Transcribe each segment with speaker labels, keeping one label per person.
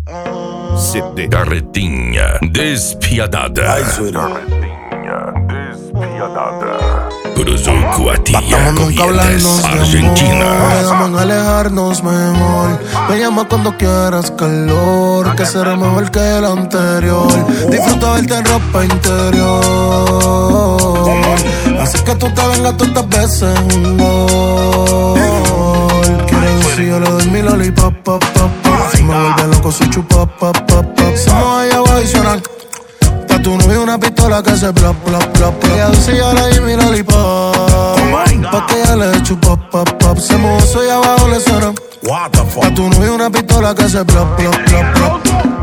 Speaker 1: CD Carretinha Despiadada.
Speaker 2: Carretinha Despiadada.
Speaker 1: Cruzó Cuatilla,
Speaker 3: nunca hablarnos de
Speaker 1: Argentina.
Speaker 3: Quedamos en alejarnos mejor. Me llama cuando quieras calor, que será mejor que el anterior. Disfruto verte en ropa interior. Así que tú te vengas todas estas veces un gol. Quiero decir, yo le doy mi lollipop, pop, pop, pop. Si me vuelve loco, soy chupa, pop, pop, pop. Somos allá abajo y suenan. Pa' tu novio una pistola que se plop, plop, plop. Ella dice, yo le di mi lollipop. Pa' que ella le chupa, pop, pop. Se mozo y abajo le suenan. Pa' tu novio una pistola que se plop, plop, plop, plop.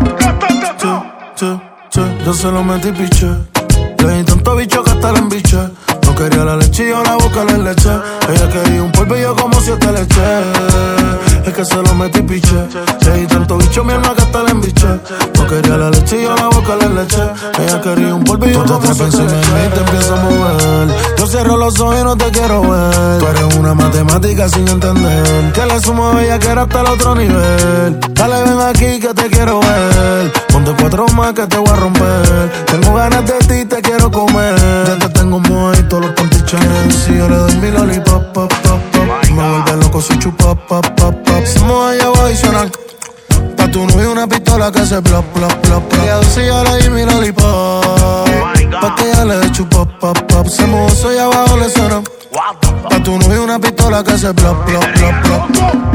Speaker 3: Yo se lo metí piche. Le di tanto bicho que hasta la embiché. No quería la leche y yo la boca le leche. Ella quería un polvillo como 7 leches. Es que se lo metí piche. Le di tanto bicho mi alma que hasta la embiché. No quería la leche y yo la boca le leche. Ella quería un polvillo como 7 leches. Y te empiezo a mover. Yo cierro los ojos y no te quiero ver. Tú eres una matemática sin entender. Que le sumo a ella que era hasta el otro nivel. Dale ven aquí que te quiero ver. Ponte 4 más que te voy a romper. Tengo ganas de ti, te quiero comer. Ya te tengo mojito los pantichanes. Si yo le doy mi lollipop, pop, pop, pop. Me vuelve loco si chupa, pop, pop, pop. Somos allá abajo y suenan. Pa' tu novio una pistola que se plop, plop, plop, plop. Ella dice yo le di mi lollipop. Pa' que ella le chupa, pop, pop. Se mozo y abajo le suenan. Pa' tu novio una pistola que se plop, plop, plop, plop.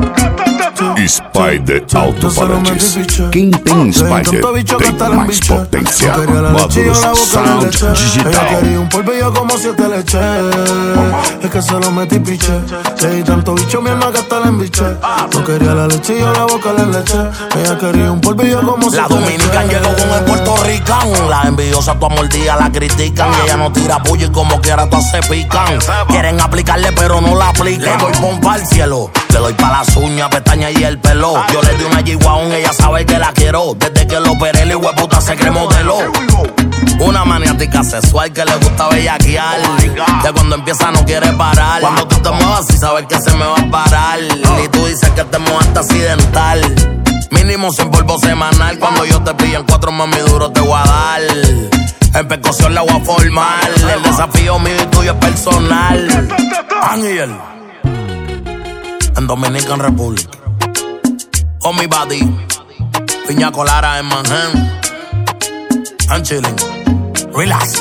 Speaker 1: Spider Alto-Falantes. Quem tem Spider tem mais potência. Módulos Sound Digital.
Speaker 3: Ella quería un polvillo como 7 leches. Es que se lo metí piche. Le di tanto bicho mi alma que hasta la embiché. No quería la leche y yo la boca le leche. Ella quería un polvillo como 7 leches.
Speaker 4: La dominicana llegó con el puertorricano. Las envidiosas tu amor día la critican. Y ella no tira puya y como quiera todas se pican. Quieren aplicarle pero no la aplican. Le doy pompa al cielo. Le doy pa' las uñas, pestañas y el pelo. Yo le di una G-Wagon, ella sabe que la quiero. Desde que lo operé, el hueputa se cree modelo. Una maniática sexual que le gusta bellaquear. Que cuando empieza no quiere parar. Cuando tú te muevas y sabes que se me va a parar. Y tú dices que te mojaste accidental. Mínimo 100 polvo semanal. Cuando yo te pillo en 4 mami duro te voy a dar. En percusión la voy a formar. El desafío mío y tuyo es personal. Ángel en Dominican Republic. Oh mi body, piña colada en Manhattan. I'm chilling, relax.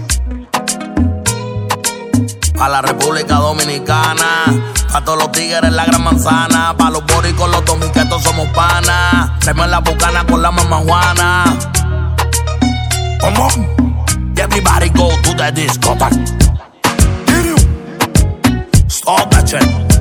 Speaker 4: Pa' la República Dominicana, pa' todos los tigres en la gran manzana, pa' los boricos, los dominicanos somos panas. Tráeme la bucana con la mamá Juana. Come on, everybody go to the discotheque. Stop that shit.